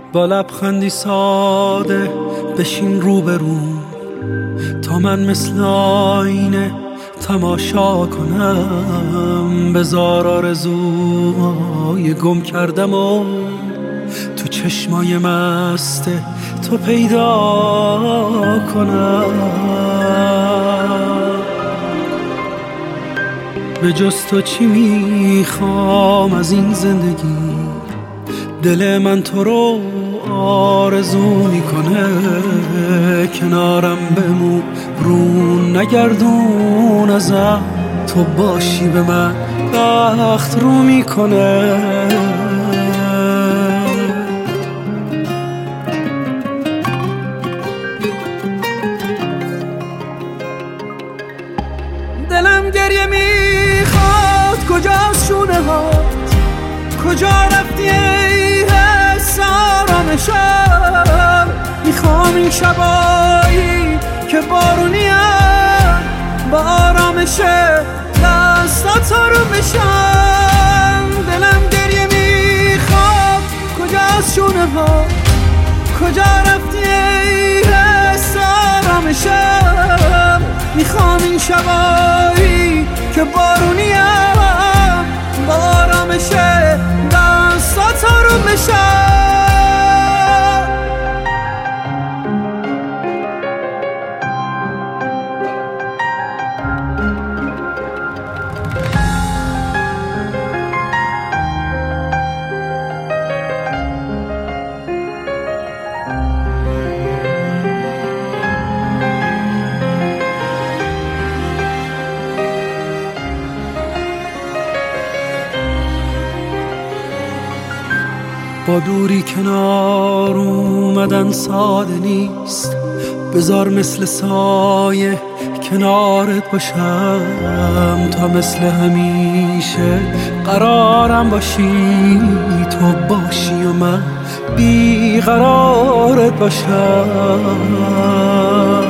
با لبخندی ساده بشین روبروم تا من مثل آینه تماشا کنم. بذار آرزوهای گم کردم و تو چشمای مست تو پیدا کنم. به جز تو چی میخوام از این زندگی؟ دل من تو رو آرزو میکنه. کنارم بمون رون نگردون ازم، تو باشی به من بخت رو میکنه. دلم گریه میخواد، کجاست شونه هات؟ کجا رفتی ای حس آرامشم؟ میخوام این شبایی که بارونیم با آرامش دستات رو بشم. دلم گریه میخواد، کجاست شونه هات؟ کجا رفتی ای حس آرامشم؟ میخوام این شبایی که بارونیم با آرامش دستات رو بشم. با دوری کنار اومدن ساده نیست، بذار مثل سایه کنارت باشم تا مثل همیشه قرارم باشی. تو باشی و من بیقرارت باشم.